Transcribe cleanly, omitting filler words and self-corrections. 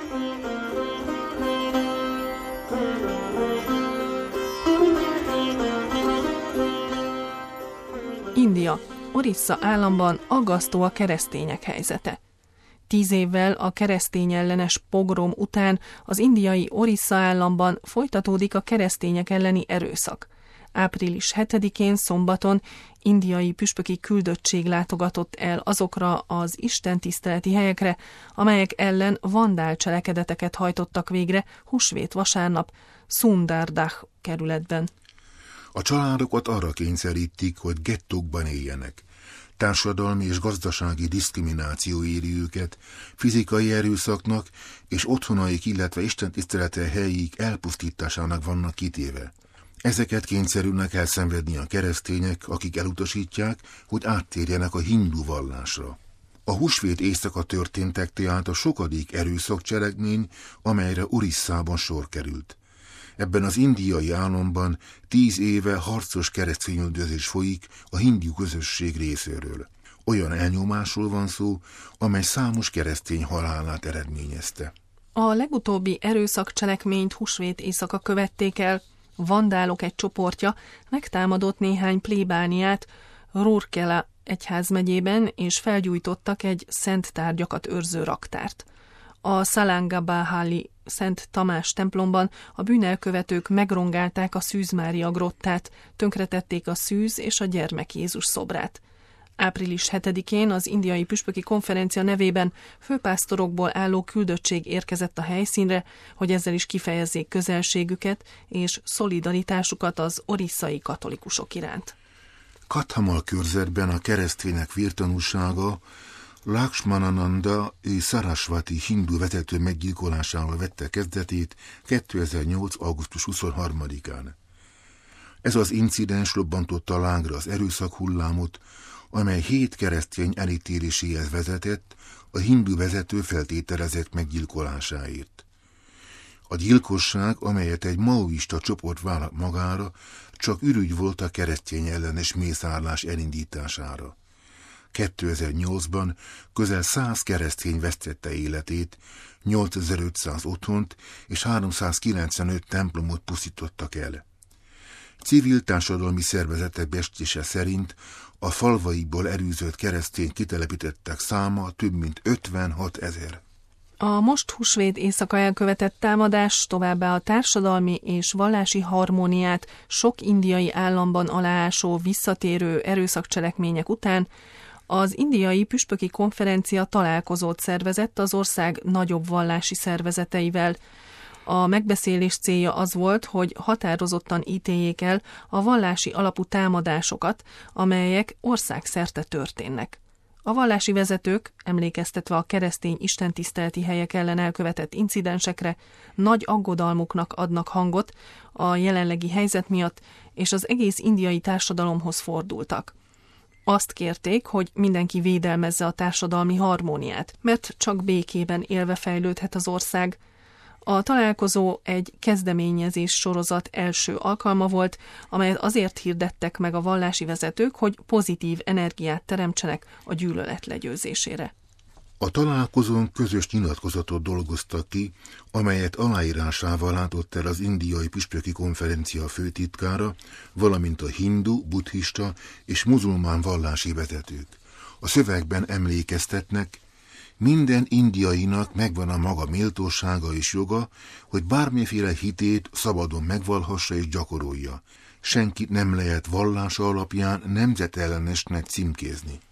India. Orissza államban aggasztó a keresztények helyzete. 10 évvel a keresztény ellenes pogrom után az indiai Orissza államban folytatódik a keresztények elleni erőszak. Április 7-én szombaton indiai püspöki küldöttség látogatott el azokra az istentiszteleti helyekre, amelyek ellen vandál cselekedeteket hajtottak végre húsvét vasárnap Sundardah kerületben. A családokat arra kényszerítik, hogy gettókban éljenek. Társadalmi és gazdasági diszkrimináció éri őket, fizikai erőszaknak és otthonaik, illetve istentisztelete helyik elpusztításának vannak kitéve. Ezeket kényszerülnek elszenvedni a keresztények, akik elutasítják, hogy áttérjenek a hindu vallásra. A húsvét éjszaka történtek tehát a sokadik erőszakcselekmény, amelyre Orisszában sor került. Ebben az indiai államban 10 éve harcos keresztényüldözés folyik a hindu közösség részéről. Olyan elnyomásról van szó, amely számos keresztény halálát eredményezte. A legutóbbi erőszakcselekményt húsvét éjszaka követték el. Vandálok egy csoportja megtámadott néhány plébániát Rourkela egyházmegyében, és felgyújtottak egy szent tárgyakat őrző raktárt. A Salangabahali Szent Tamás templomban a bűnelkövetők megrongálták a Szűz Mária grottát, tönkretették a Szűz és a Gyermek Jézus szobrát. Április 7-én az indiai püspöki konferencia nevében főpásztorokból álló küldöttség érkezett a helyszínre, hogy ezzel is kifejezzék közelségüket és szolidaritásukat az orisszai katolikusok iránt. Kathamal körzetben a keresztények vértanúsága Lakshmanananda és Sarasvati hindu vezető meggyilkolásával vette kezdetét 2008. augusztus 23-án. Ez az incidens robbantotta lángra az erőszak hullámot, amely 7 keresztény elítéléséhez vezetett a hindu vezető feltételezett meggyilkolásáért. A gyilkosság, amelyet egy maoista csoport vállalt magára, csak ürügy volt a keresztény ellenes mészárlás elindítására. 2008-ban közel 100 keresztény vesztette életét, 8500 otthont és 395 templomot pusztítottak el. Civil társadalmi szervezetek becslése szerint a falvaikból elűzött keresztény kitelepítettek száma több mint 56 000. A most húsvét éjszaka elkövetett támadás továbbá a társadalmi és vallási harmóniát sok indiai államban aláásó visszatérő erőszakcselekmények után az indiai püspöki konferencia találkozót szervezett az ország nagyobb vallási szervezeteivel. A megbeszélés célja az volt, hogy határozottan ítéljék el a vallási alapú támadásokat, amelyek országszerte történnek. A vallási vezetők, emlékeztetve a keresztény istentiszteleti helyek ellen elkövetett incidensekre, nagy aggodalmuknak adnak hangot a jelenlegi helyzet miatt, és az egész indiai társadalomhoz fordultak. Azt kérték, hogy mindenki védelmezze a társadalmi harmóniát, mert csak békében élve fejlődhet az ország. A találkozó egy kezdeményezés sorozat első alkalma volt, amelyet azért hirdettek meg a vallási vezetők, hogy pozitív energiát teremtsenek a gyűlölet legyőzésére. A találkozón közös nyilatkozatot dolgoztak ki, amelyet aláírásával látott el az indiai püspöki konferencia főtitkára, valamint a hindu, buddhista és muzulmán vallási vezetők. A szövegben emlékeztetnek, minden indiainak megvan a maga méltósága és joga, hogy bármiféle hitét szabadon megvalhassa és gyakorolja. Senkit nem lehet vallása alapján nemzetellenesnek címkézni.